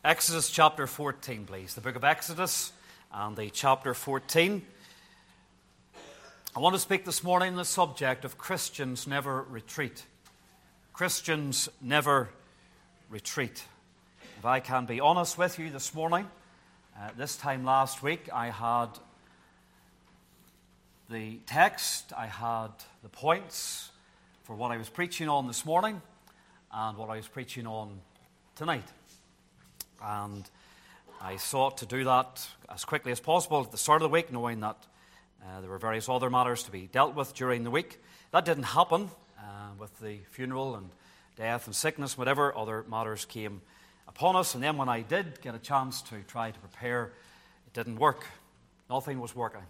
Exodus chapter 14, please. The book of Exodus and the chapter 14. I want to speak this morning on the subject of Christians never retreat. Christians never retreat. If I can be honest with you this morning, this time last week I had the text, I had the points for what I was preaching on this morning and what I was preaching on tonight. And I sought to do that as quickly as possible at the start of the week, knowing that there were various other matters to be dealt with during the week. That didn't happen with the funeral and death and sickness, whatever other matters came upon us. And then when I did get a chance to try to prepare, it didn't work. Nothing was working.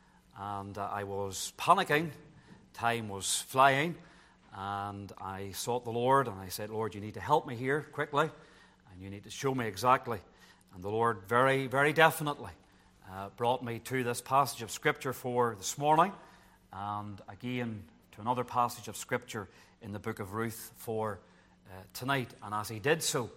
And I was panicking. Time was flying. And I sought the Lord, and I said, Lord, you need to help me here quickly. And you need to show me exactly. And the Lord very, very definitely brought me to this passage of Scripture for this morning, and again to another passage of Scripture in the book of Ruth for tonight. And as he did so,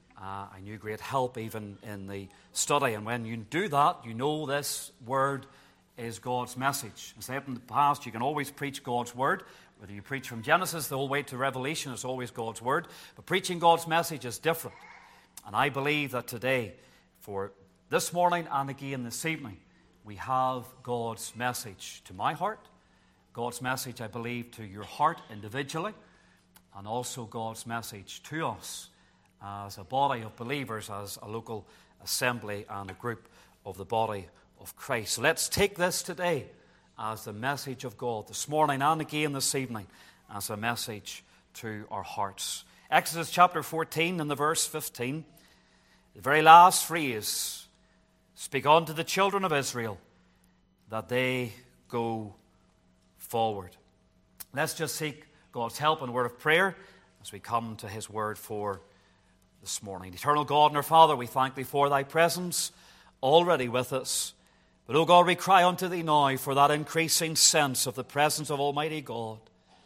I knew great help even in the study. And when you do that, you know this word is God's message. As I said in the past, you can always preach God's word. Whether you preach from Genesis the whole way to Revelation, it's always God's word. But preaching God's message is different. And I believe that today, for this morning and again this evening, we have God's message to my heart, God's message, I believe, to your heart individually, and also God's message to us as a body of believers, as a local assembly and a group of the body of Christ. So let's take this today as the message of God, this morning and again this evening, as a message to our hearts. Exodus chapter 14 and the verse 15. The very last phrase, speak unto the children of Israel that they go forward. Let's just seek God's help and word of prayer as we come to his word for this morning. Eternal God and our Father, we thank thee for thy presence already with us. But, O God, we cry unto thee now for that increasing sense of the presence of Almighty God.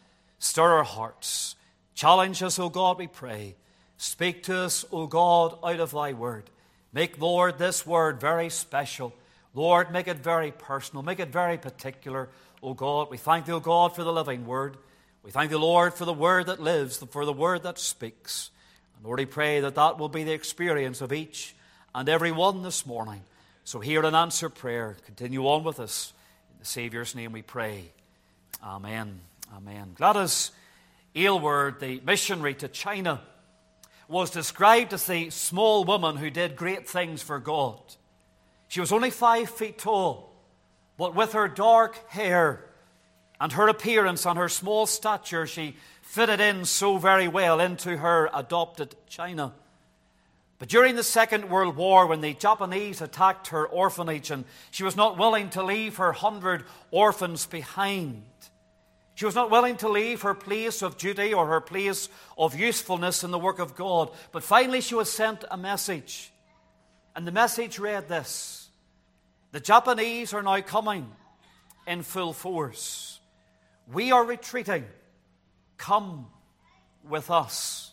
Stir our hearts. Challenge us, O God, we pray. Speak to us, O God, out of thy word. Make, Lord, this word very special. Lord, make it very personal. Make it very particular, O God. We thank thee, O God, for the living word. We thank thee, Lord, for the word that lives, for the word that speaks. And Lord, we pray that that will be the experience of each and every one this morning. So hear and answer prayer. Continue on with us. In the Saviour's name we pray. Amen. Amen. Gladys Aylward, the missionary to China, was described as the small woman who did great things for God. She was only 5 feet tall, but with her dark hair and her appearance and her small stature, she fitted in so very well into her adopted China. But during the Second World War, when the Japanese attacked her orphanage and she was not willing to leave her 100 orphans behind, she was not willing to leave her place of duty or her place of usefulness in the work of God. But finally she was sent a message. And the message read this: the Japanese are now coming in full force. We are retreating. Come with us.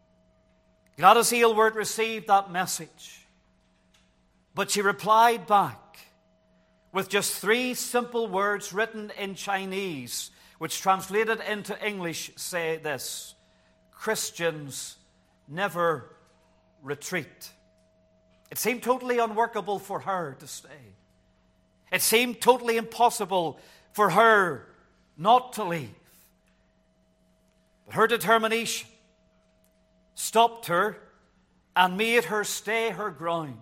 Gladys Aylward received that message. But she replied back with just 3 simple words written in Chinese, which translated into English say this: Christians never retreat. It seemed totally unworkable for her to stay. It seemed totally impossible for her not to leave. But her determination stopped her and made her stay her ground.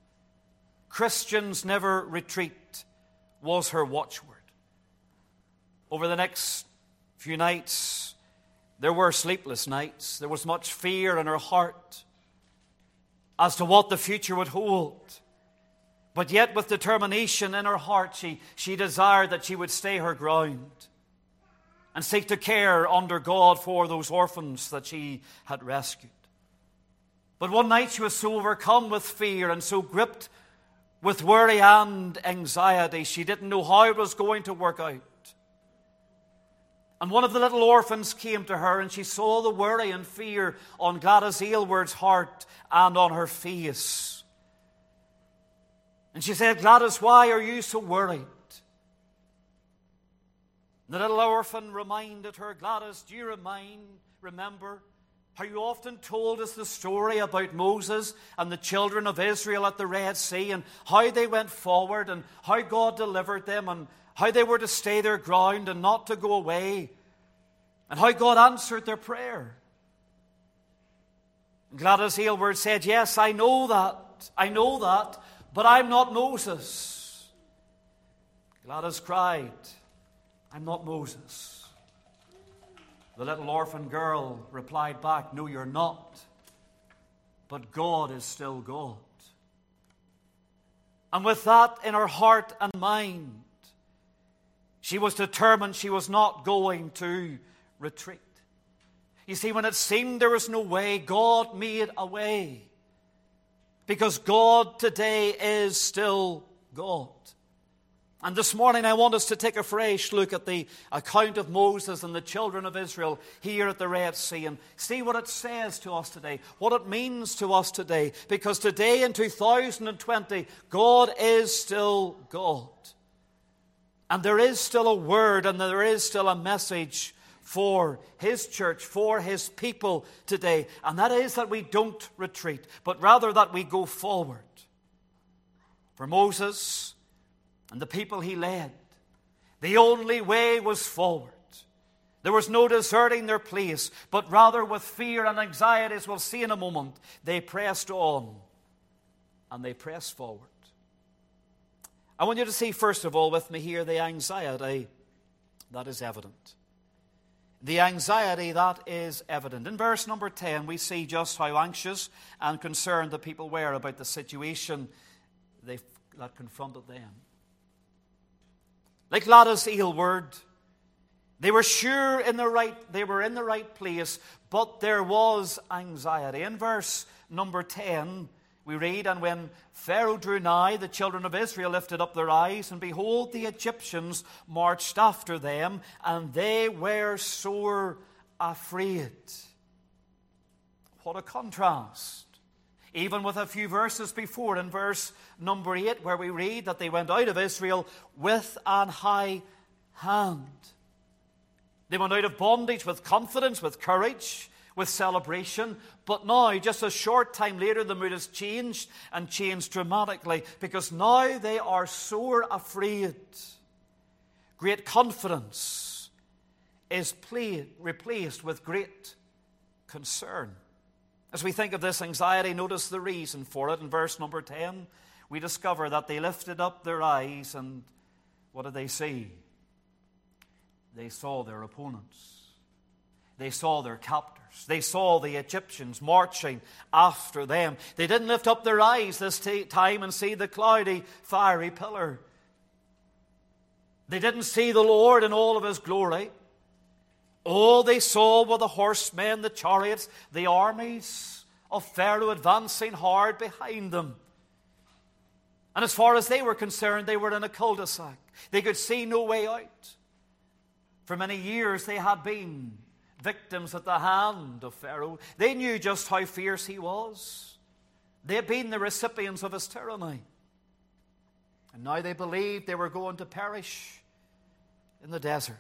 Christians never retreat was her watchword. Over the next few nights, there were sleepless nights. There was much fear in her heart as to what the future would hold. But yet with determination in her heart, she desired that she would stay her ground and seek to care under God for those orphans that she had rescued. But one night she was so overcome with fear and so gripped with worry and anxiety, she didn't know how it was going to work out. And one of the little orphans came to her, and she saw the worry and fear on Gladys Aylward's heart and on her face. And she said, "Gladys, why are you so worried?" The little orphan reminded her, "Gladys, do you remember how you often told us the story about Moses and the children of Israel at the Red Sea, and how they went forward, and how God delivered them, and how they were to stay their ground and not to go away, and how God answered their prayer?" And Gladys Aylward said, "Yes, I know that, but I'm not Moses." Gladys cried, "I'm not Moses." The little orphan girl replied back, "No, you're not, but God is still God." And with that in her heart and mind, she was determined she was not going to retreat. You see, when it seemed there was no way, God made a way. Because God today is still God. And this morning I want us to take a fresh look at the account of Moses and the children of Israel here at the Red Sea and see what it says to us today, what it means to us today. Because today in 2020, God is still God. And there is still a word and there is still a message for His church, for His people today. And that is that we don't retreat, but rather that we go forward. For Moses and the people he led, the only way was forward. There was no deserting their place, but rather with fear and anxiety, as we'll see in a moment, they pressed on and they pressed forward. I want you to see, first of all, with me here, the anxiety that is evident. The anxiety that is evident. In verse number 10, we see just how anxious and concerned the people were about the situation that confronted them. Like Gladys Aylward, they were sure they were in the right place, but there was anxiety. In verse number 10, we read, "And when Pharaoh drew nigh, the children of Israel lifted up their eyes, and behold, the Egyptians marched after them, and they were sore afraid." What a contrast. Even with a few verses before, in verse number 8, where we read that they went out of Israel with an high hand. They went out of bondage with confidence, with courage, with celebration. But now, just a short time later, the mood has changed and changed dramatically, because now they are sore afraid. Great confidence is replaced with great concern. As we think of this anxiety, notice the reason for it. In verse number 10, we discover that they lifted up their eyes, and what did they see? They saw their opponents. They saw their captors. They saw the Egyptians marching after them. They didn't lift up their eyes this time and see the cloudy, fiery pillar. They didn't see the Lord in all of His glory. All they saw were the horsemen, the chariots, the armies of Pharaoh advancing hard behind them. And as far as they were concerned, they were in a cul-de-sac. They could see no way out. For many years they had been victims at the hand of Pharaoh. They knew just how fierce he was. They had been the recipients of his tyranny. And now they believed they were going to perish in the desert.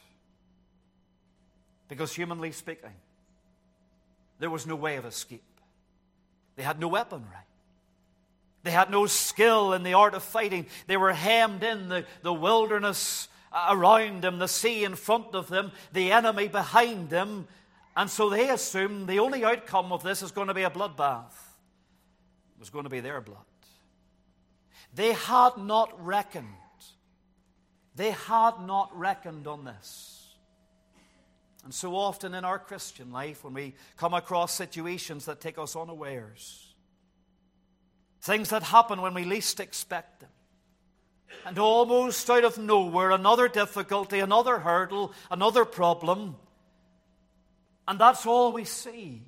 Because humanly speaking, there was no way of escape. They had no weaponry. They had no skill in the art of fighting. They were hemmed in, the wilderness around them, the sea in front of them, the enemy behind them. And so they assumed the only outcome of this is going to be a bloodbath. It was going to be their blood. They had not reckoned. They had not reckoned on this. And so often in our Christian life, when we come across situations that take us unawares, things that happen when we least expect them, and almost out of nowhere, another difficulty, another hurdle, another problem, and that's all we see.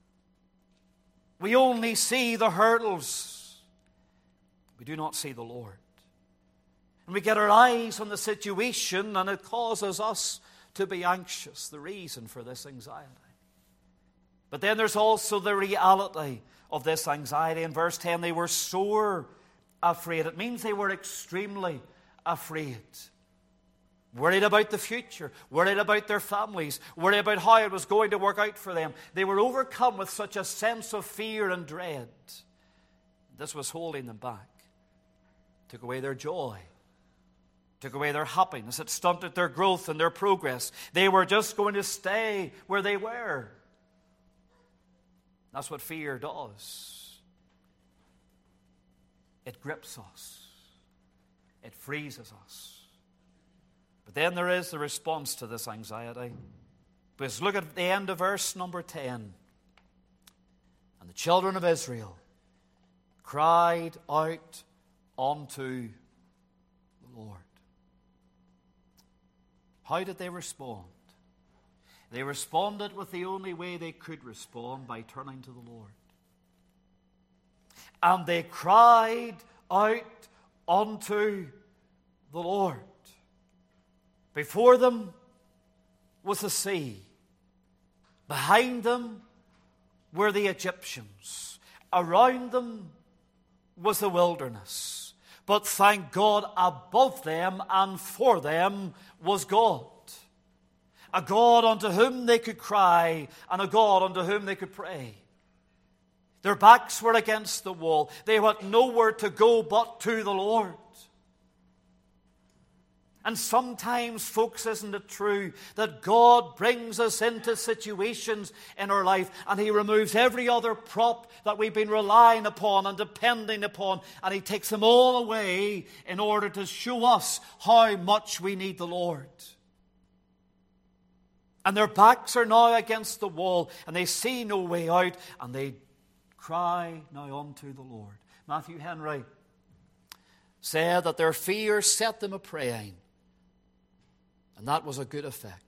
We only see the hurdles. We do not see the Lord. And we get our eyes on the situation, and it causes us to be anxious, the reason for this anxiety. But then there's also the reality of this anxiety. In verse 10, they were sore afraid. It means they were extremely afraid. Worried about the future, worried about their families, worried about how it was going to work out for them. They were overcome with such a sense of fear and dread. This was holding them back. Took away their joy. Took away their happiness. It stunted their growth and their progress. They were just going to stay where they were. That's what fear does. It grips us. It freezes us. But then there is the response to this anxiety. Because look at the end of verse number 10. And the children of Israel cried out unto the Lord. How did they respond? They responded with the only way they could respond, by turning to the Lord. And they cried out unto the Lord. Before them was the sea. Behind them were the Egyptians. Around them was the wilderness. But thank God, above them and for them was God. A God unto whom they could cry, and a God unto whom they could pray. Their backs were against the wall. They had nowhere to go but to the Lord. And sometimes, folks, isn't it true that God brings us into situations in our life and He removes every other prop that we've been relying upon and depending upon, and He takes them all away in order to show us how much we need the Lord. And their backs are now against the wall and they see no way out, and they cry now unto the Lord. Matthew Henry said that their fear set them a-praying. And that was a good effect.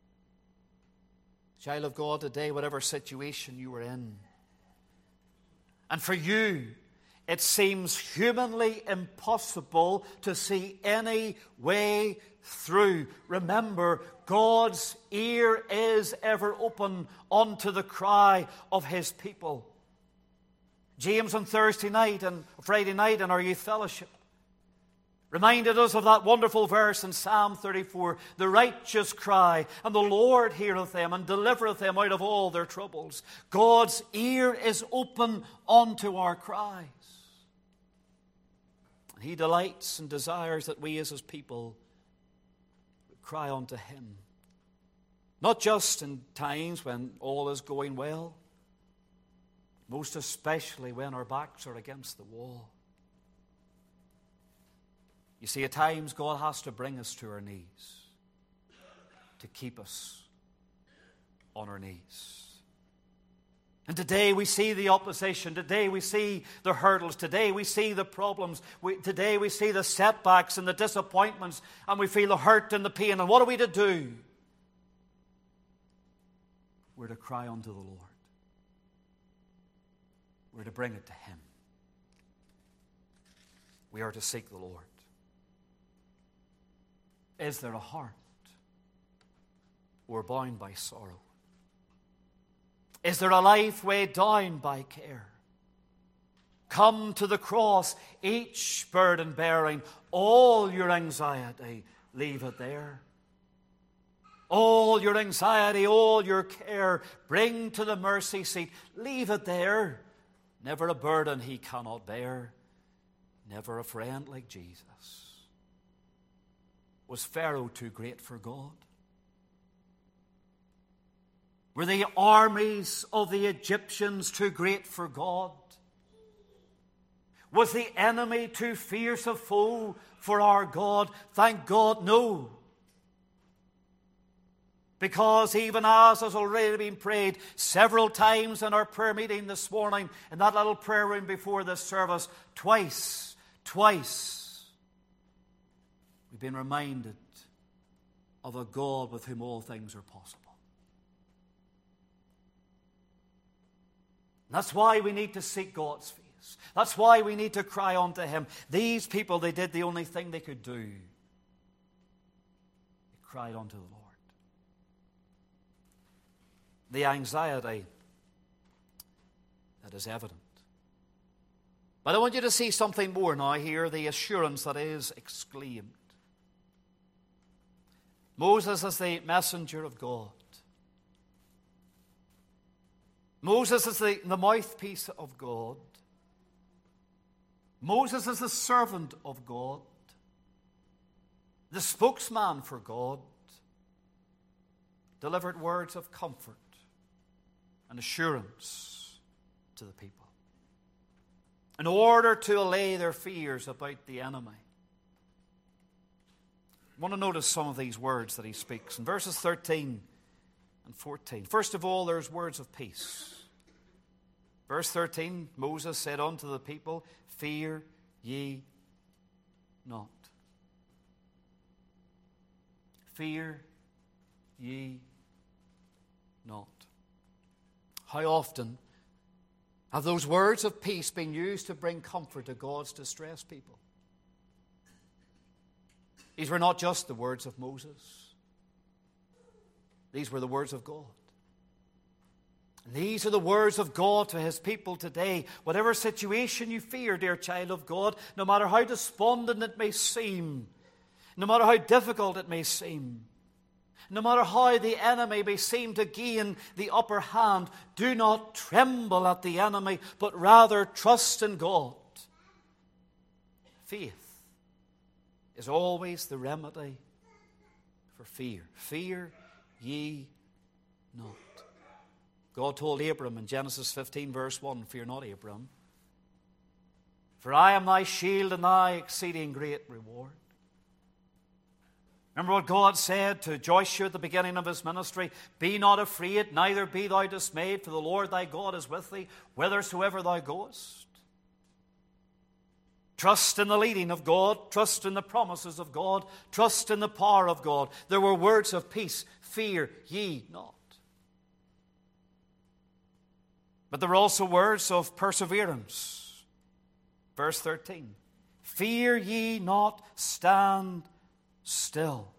Child of God, today, whatever situation you are in, and for you, it seems humanly impossible to see any way through. Remember, God's ear is ever open unto the cry of His people. James on Thursday night and Friday night in our youth fellowship reminded us of that wonderful verse in Psalm 34. The righteous cry, and the Lord heareth them, and delivereth them out of all their troubles. God's ear is open unto our cries. And He delights and desires that we as His people cry unto Him. Not just in times when all is going well, most especially when our backs are against the wall. You see, at times God has to bring us to our knees to keep us on our knees. And today we see the opposition. Today we see the hurdles. Today we see the problems. Today we see the setbacks and the disappointments, and we feel the hurt and the pain. And what are we to do? We're to cry unto the Lord. We're to bring it to Him. We are to seek the Lord. Is there a heart or bound by sorrow? Is there a life weighed down by care? Come to the cross, each burden bearing, all your anxiety, leave it there. All your anxiety, all your care, bring to the mercy seat, leave it there. Never a burden He cannot bear, never a friend like Jesus. Was Pharaoh too great for God? Were the armies of the Egyptians too great for God? Was the enemy too fierce a foe for our God? Thank God, no. Because even as has already been prayed several times in our prayer meeting this morning, in that little prayer room before this service, twice, we've been reminded of a God with whom all things are possible. That's why we need to seek God's face. That's why we need to cry unto Him. These people, they did the only thing they could do. They cried unto the Lord. the anxiety that is evident. But I want you to see something more now here, the assurance that is exclaimed. Moses is the messenger of God. Moses is the mouthpiece of God. Moses is the servant of God, the spokesman for God, delivered words of comfort and assurance to the people in order to allay their fears about the enemy. I want to notice some of these words that he speaks in verses 13 and 14. First of all, there's words of peace. Verse 13, Moses said unto the people, fear ye not. Fear ye not. How often have those words of peace been used to bring comfort to God's distressed people? These were not just the words of Moses. These were the words of God. And these are the words of God to his people today. Whatever situation you fear, dear child of God, no matter how despondent it may seem, no matter how difficult it may seem, no matter how the enemy may seem to gain the upper hand, do not tremble at the enemy, but rather trust in God. Faith is always the remedy for fear. Fear ye not. God told Abram in Genesis 15 verse 1, fear not, Abram, for I am thy shield and thy exceeding great reward. Remember what God said to Joshua at the beginning of his ministry? Be not afraid, neither be thou dismayed, for the Lord thy God is with thee, whithersoever thou goest. Trust in the leading of God, trust in the promises of God, trust in the power of God. There were words of peace, fear ye not. But there were also words of perseverance. Verse 13, fear ye not, stand still.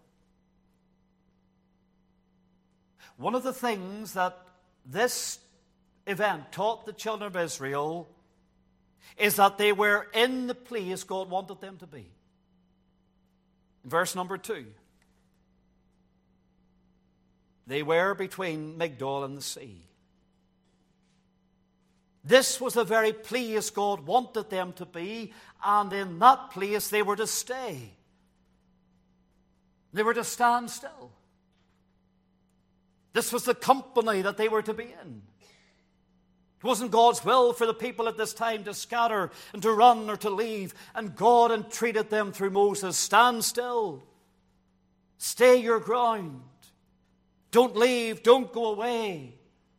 One of the things that this event taught the children of Israel is that they were in the place God wanted them to be. Verse number 2. They were between Migdol and the sea. This was the very place God wanted them to be, and in that place they were to stay. They were to stand still. This was the company that they were to be in. It wasn't God's will for the people at this time to scatter and to run or to leave. And God entreated them through Moses, stand still. Stay your ground. Don't leave. Don't go away.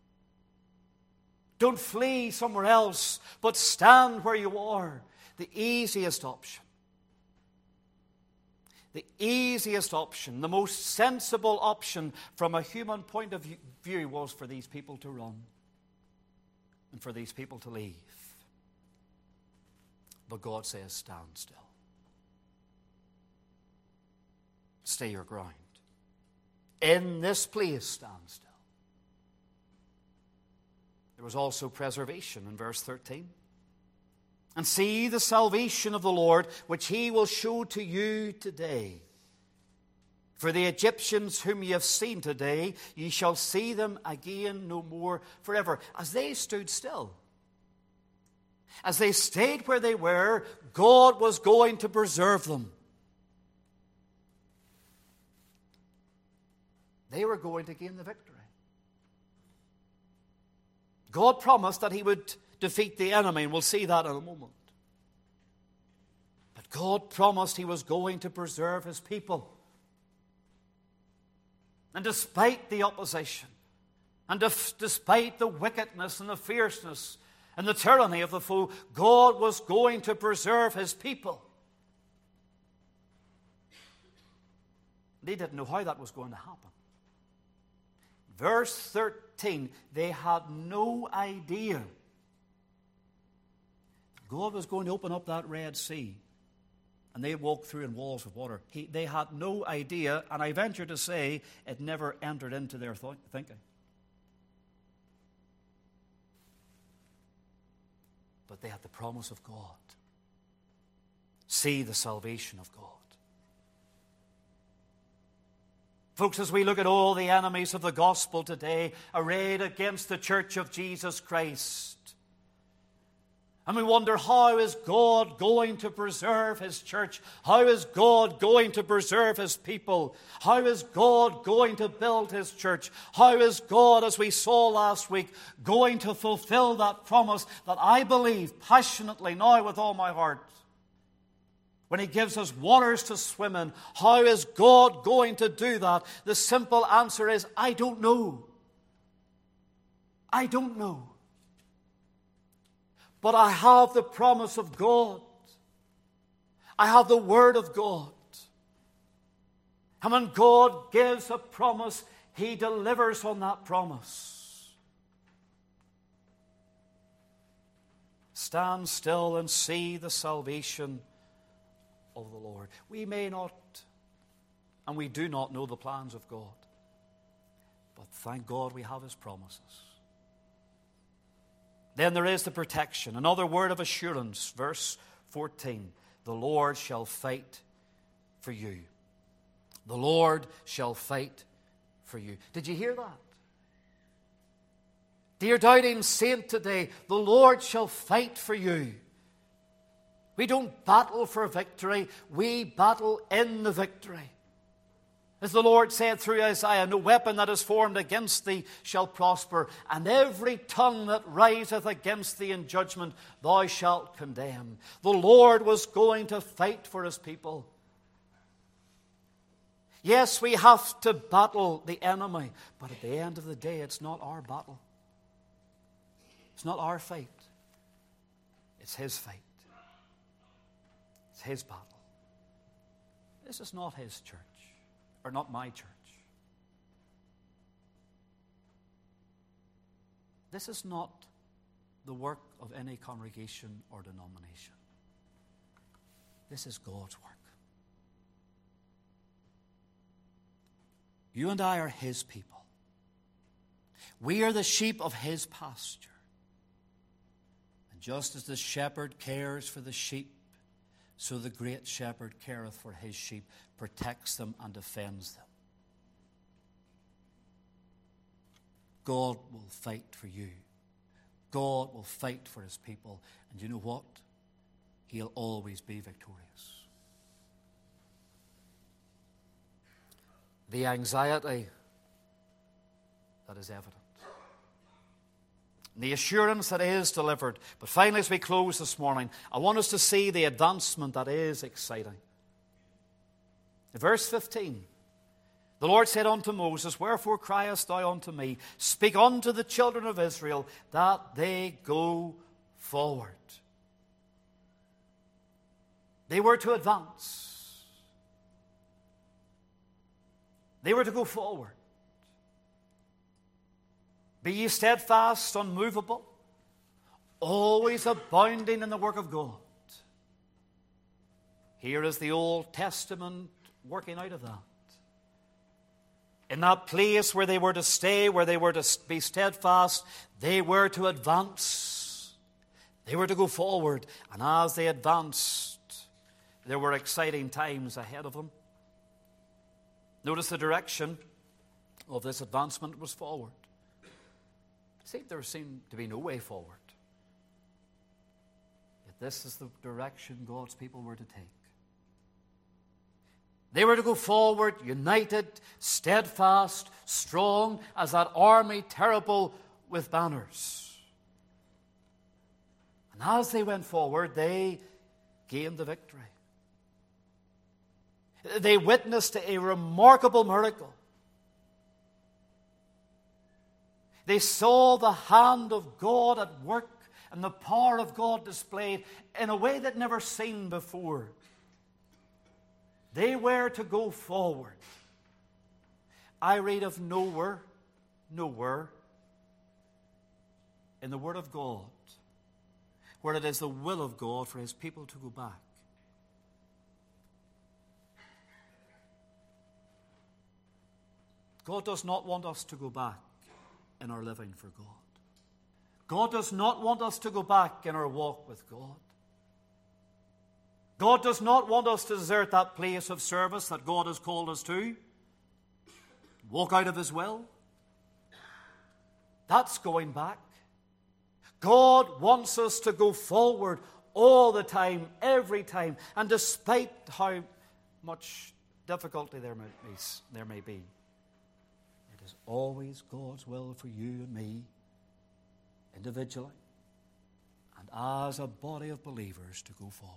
Don't flee somewhere else, but stand where you are. The easiest option. The easiest option, the most sensible option from a human point of view was for these people to run and for these people to leave. But God says, stand still. Stay your ground. In this place, stand still. There was also preservation in verse 13. And see the salvation of the Lord, which he will show to you today. For the Egyptians whom ye have seen today, ye shall see them again no more forever. As they stood still, as they stayed where they were, God was going to preserve them. They were going to gain the victory. God promised that he would defeat the enemy, and we'll see that in a moment. But God promised he was going to preserve his people. And despite the opposition, and despite the wickedness and the fierceness and the tyranny of the foe, God was going to preserve his people. They didn't know how that was going to happen. Verse 13, they had no idea God was going to open up that Red Sea and they walked through in walls of water. They had no idea, and I venture to say it never entered into their thinking. but they had the promise of God. See the salvation of God. Folks, as we look at all the enemies of the gospel today arrayed against the church of Jesus Christ, and we wonder, how is God going to preserve His church? How is God going to preserve His people? How is God going to build His church? How is God, as we saw last week, going to fulfill that promise that I believe passionately now with all my heart? When He gives us waters to swim in, how is God going to do that? The simple answer is, I don't know. I don't know. But I have the promise of God. I have the Word of God. And when God gives a promise, He delivers on that promise. Stand still and see the salvation of the Lord. We may not, and we do not know the plans of God. But thank God we have His promises. Then there is the protection. Another word of assurance, verse 14. The Lord shall fight for you. The Lord shall fight for you. Did you hear that? Dear doubting saint today, the Lord shall fight for you. We don't battle for victory. We battle in the victory. As the Lord said through Isaiah, no weapon that is formed against thee shall prosper, and every tongue that riseth against thee in judgment thou shalt condemn. The Lord was going to fight for His people. Yes, we have to battle the enemy, but at the end of the day, it's not our battle. It's not our fight. It's His fight. It's His battle. This is not His church. Or not my church. This is not the work of any congregation or denomination. This is God's work. You and I are His people. We are the sheep of His pasture. And just as the shepherd cares for the sheep, so the great shepherd careth for His sheep, protects them and defends them. God will fight for you. God will fight for His people. And you know what? He'll always be victorious. The anxiety that is evident. The assurance that is delivered. But finally, as we close this morning, I want us to see the advancement that is exciting. Verse 15. The Lord said unto Moses, wherefore criest thou unto me? Speak unto the children of Israel that they go forward. They were to advance. They were to go forward. Be ye steadfast, unmovable, always abounding in the work of God. Here is the Old Testament working out of that. In that place where they were to stay, where they were to be steadfast, they were to advance. They were to go forward. And as they advanced, there were exciting times ahead of them. Notice the direction of this advancement was forward. See, there seemed to be no way forward. Yet this is the direction God's people were to take. They were to go forward, united, steadfast, strong, as that army terrible with banners. And as they went forward, they gained the victory. They witnessed a remarkable miracle. They saw the hand of God at work and the power of God displayed in a way that never seen before. They were to go forward. I read of nowhere in the Word of God where it is the will of God for His people to go back. God does not want us to go back in our living for God. God does not want us to go back in our walk with God. God does not want us to desert that place of service that God has called us to. Walk out of His will. That's going back. God wants us to go forward all the time, every time, and despite how much difficulty there may be. It is always God's will for you and me, individually, and as a body of believers, to go forward.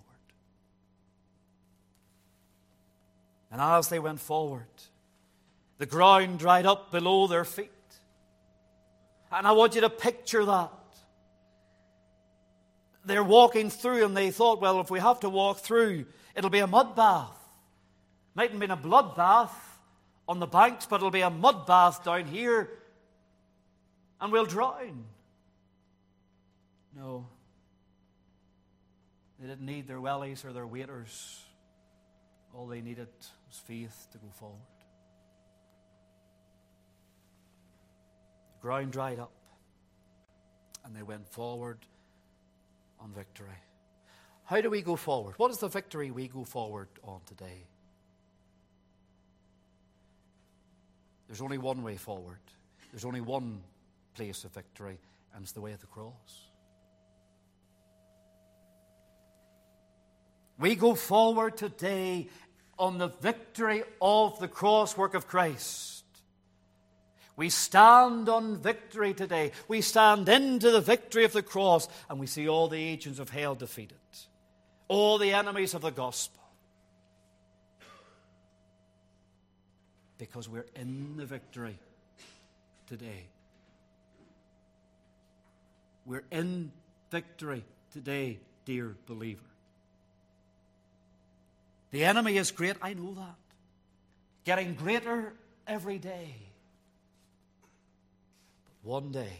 And as they went forward, the ground dried up below their feet. And I want you to picture that. They're walking through and they thought, well, if we have to walk through, it'll be a mud bath. Mightn't be a blood bath on the banks, but it'll be a mud bath down here and we'll drown. No. They didn't need their wellies or their waders. All they needed was faith to go forward. The ground dried up and they went forward on victory. How do we go forward? What is the victory we go forward on today? There's only one way forward. There's only one place of victory, and it's the way of the cross. We go forward today on the victory of the cross work of Christ. We stand on victory today. We stand into the victory of the cross, and we see all the agents of hell defeated. All the enemies of the gospel. Because we're in the victory today. We're in victory today, dear believer. The enemy is great, I know that. Getting greater every day. But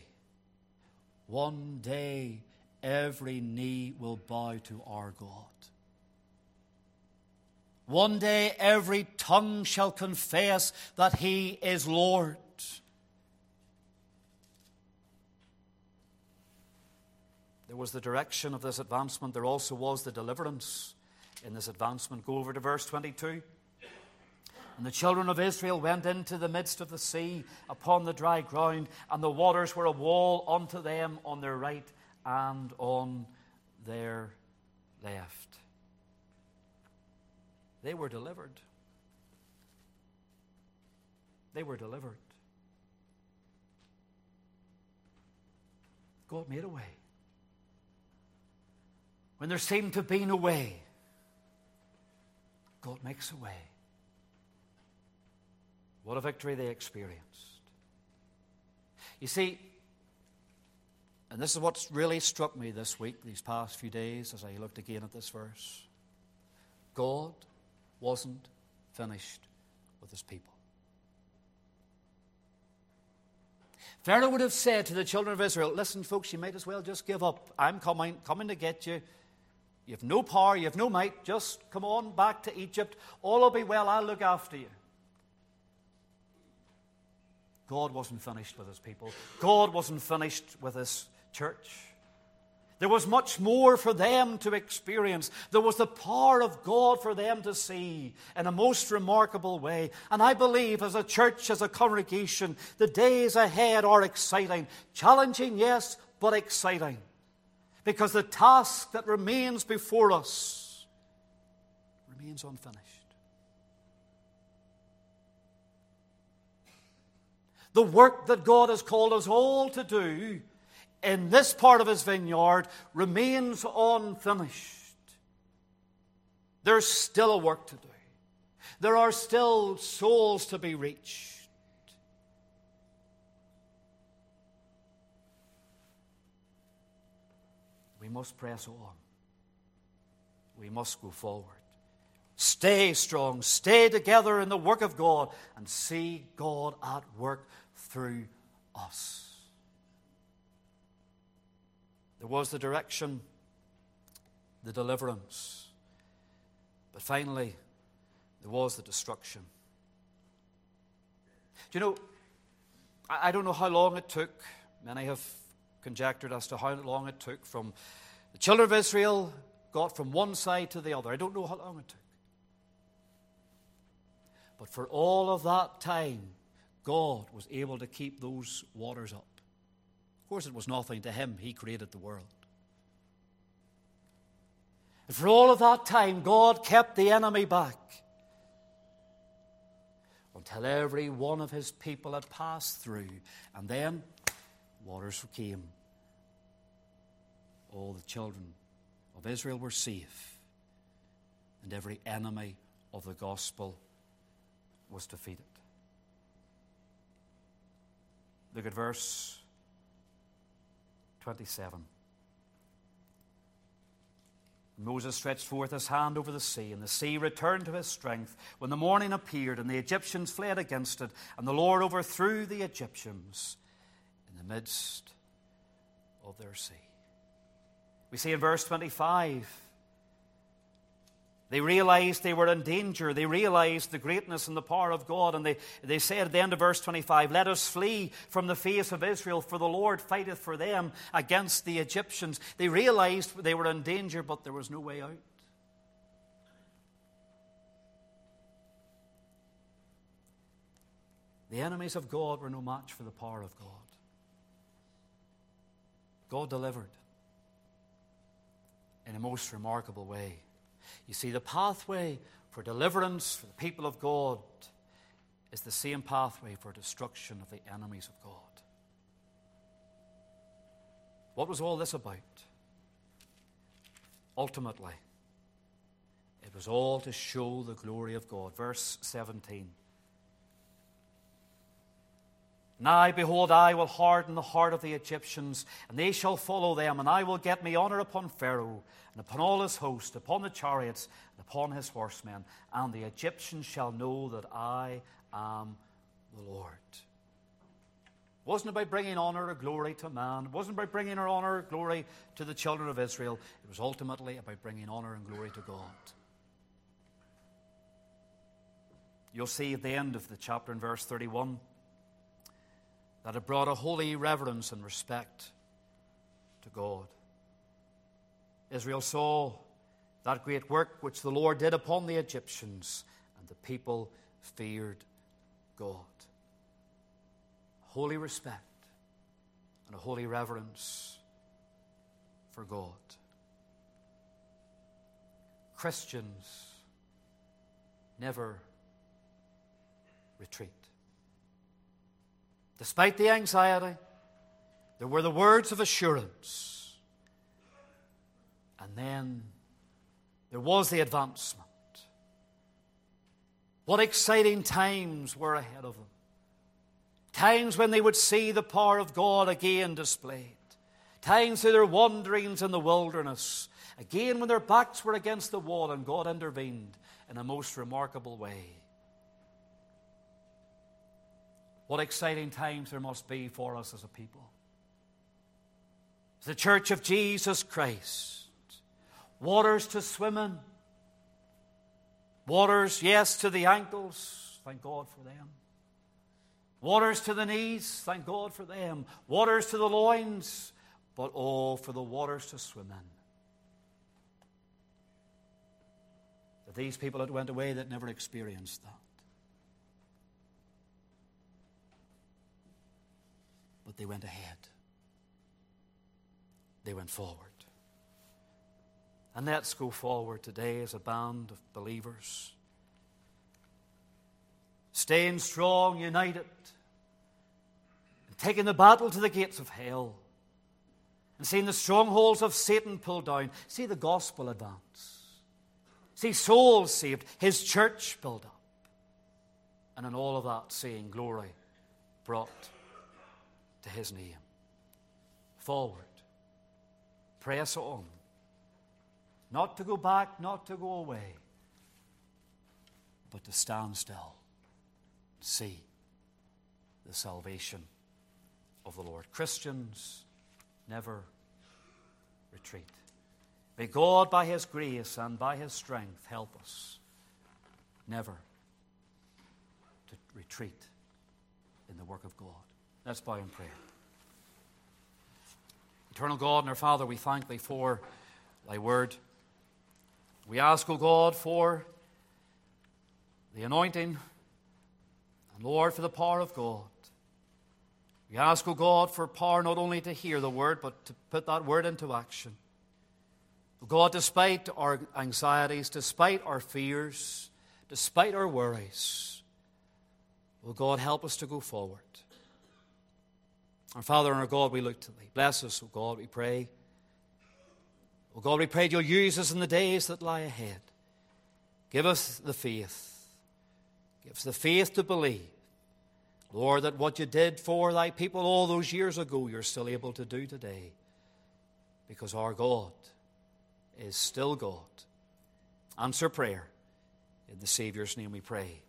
one day, every knee will bow to our God. One day, every tongue shall confess that He is Lord. There was the direction of this advancement. There also was the deliverance in this advancement. Go over to verse 22. And the children of Israel went into the midst of the sea upon the dry ground, and the waters were a wall unto them on their right and on their left. They were delivered. They were delivered. God made a way. When there seemed to be no way, God makes a way. What a victory they experienced. You see, and this is what's really struck me this week, these past few days, as I looked again at this verse. God wasn't finished with His people. Pharaoh would have said to the children of Israel, listen, folks, you might as well just give up. I'm coming to get you. You have no power, you have no might. Just come on back to Egypt. All will be well. I'll look after you. God wasn't finished with His people. God wasn't finished with His church. There was much more for them to experience. There was the power of God for them to see in a most remarkable way. And I believe as a church, as a congregation, the days ahead are exciting. Challenging, yes, but exciting. Because the task that remains before us remains unfinished. The work that God has called us all to do in this part of His vineyard remains unfinished. There's still a work to do. There are still souls to be reached. We must press on. We must go forward. Stay strong. Stay together in the work of God and see God at work through us. There was the direction, the deliverance. But finally, there was the destruction. Do you know, I don't know how long it took. Many have conjectured as to how long it took from the children of Israel got from one side to the other. I don't know how long it took. But for all of that time, God was able to keep those waters up. Of course, it was nothing to him. He created the world. And for all of that time, God kept the enemy back until every one of his people had passed through. And then waters came. All the children of Israel were safe, and every enemy of the gospel was defeated. Look at verse 27. Moses stretched forth his hand over the sea, and the sea returned to his strength when the morning appeared, and the Egyptians fled against it, and the Lord overthrew the Egyptians in the midst of their sea. We see in verse 25, they realized they were in danger. They realized the greatness and the power of God. And they said at the end of verse 25, "Let us flee from the face of Israel, for the Lord fighteth for them against the Egyptians." They realized they were in danger, but there was no way out. The enemies of God were no match for the power of God. God delivered in a most remarkable way. You see, the pathway for deliverance for the people of God is the same pathway for destruction of the enemies of God. What was all this about? Ultimately, it was all to show the glory of God. Verse 17. "Now, behold, I will harden the heart of the Egyptians, and they shall follow them, and I will get me honor upon Pharaoh, and upon all his host, upon the chariots, and upon his horsemen, and the Egyptians shall know that I am the Lord." It wasn't about bringing honor or glory to man. It wasn't about bringing honor or glory to the children of Israel. It was ultimately about bringing honor and glory to God. You'll see at the end of the chapter in verse 31, that it brought a holy reverence and respect to God. Israel saw that great work which the Lord did upon the Egyptians, and the people feared God. Holy respect and a holy reverence for God. Christians never retreat. Despite the anxiety, there were the words of assurance. And then there was the advancement. What exciting times were ahead of them. Times when they would see the power of God again displayed. Times through their wanderings in the wilderness. Again when their backs were against the wall and God intervened in a most remarkable way. What exciting times there must be for us as a people. As the Church of Jesus Christ. Waters to swim in. Waters, yes, to the ankles. Thank God for them. Waters to the knees. Thank God for them. Waters to the loins. But all for the waters to swim in. That these people that went away that never experienced that. But they went ahead. They went forward. And let's go forward today as a band of believers. Staying strong, united. And taking the battle to the gates of hell. And seeing the strongholds of Satan pulled down. See the gospel advance. See souls saved. His church built up. And in all of that, seeing glory brought to his name. Forward. Press on. Not to go back, not to go away, but to stand still. See the salvation of the Lord. Christians never retreat. May God, by his grace and by his strength, help us never to retreat in the work of God. Let's bow in prayer. Eternal God and our Father, we thank Thee for Thy word. We ask, O God, for the anointing and, Lord, for the power of God. We ask, O God, for power not only to hear the word, but to put that word into action. O God, despite our anxieties, despite our fears, despite our worries, O God, help us to go forward. Our Father and our God, we look to Thee. Bless us, O God, we pray. O God, we pray You'll use us in the days that lie ahead. Give us the faith. Give us the faith to believe, Lord, that what You did for Thy people all those years ago, You're still able to do today. Because our God is still God. Answer prayer. In the Saviour's name we pray.